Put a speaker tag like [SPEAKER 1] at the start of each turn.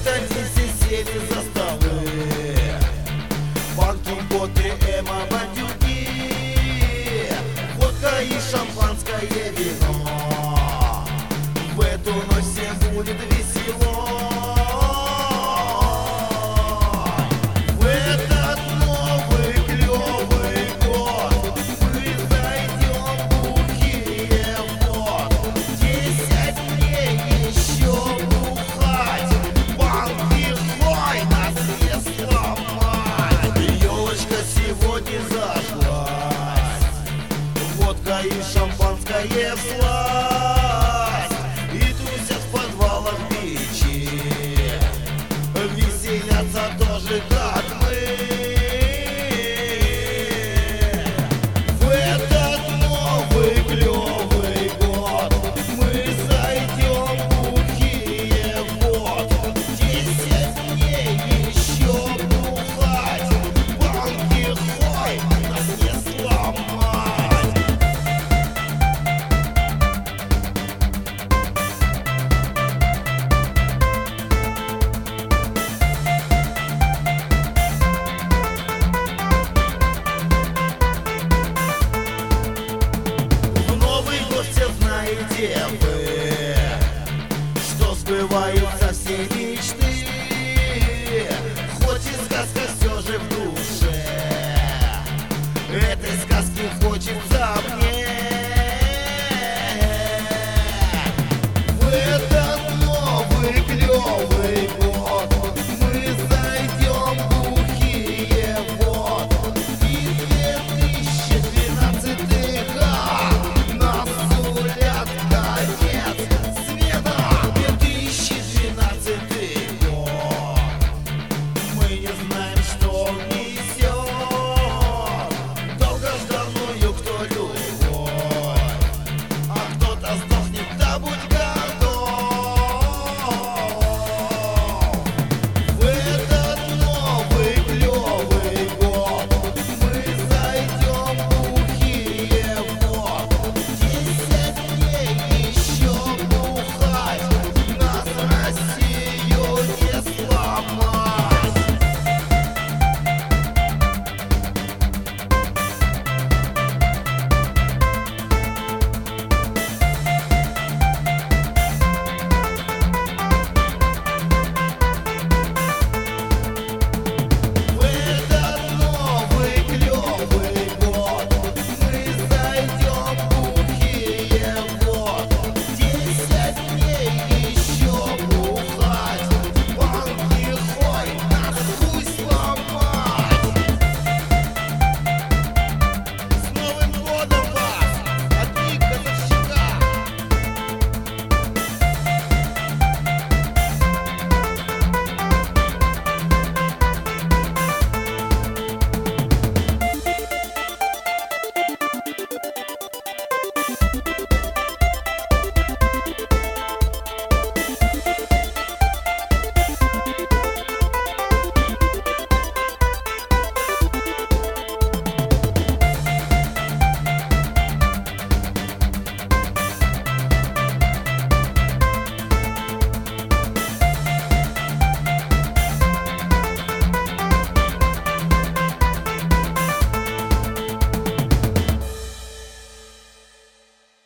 [SPEAKER 1] Сатанисты сели за столы, банки, боты, эмо, бандюки, водка и шампанское вино. В эту ночь всем будет весело. В этот новый клёвый год мы зайдем бухие в год. 10 дней еще бухать, банки хой нас не сломать. Ёлочка сегодня зажглась, водка и шампанское всласть, и тусят в подвалах бичи, веселятся тоже так.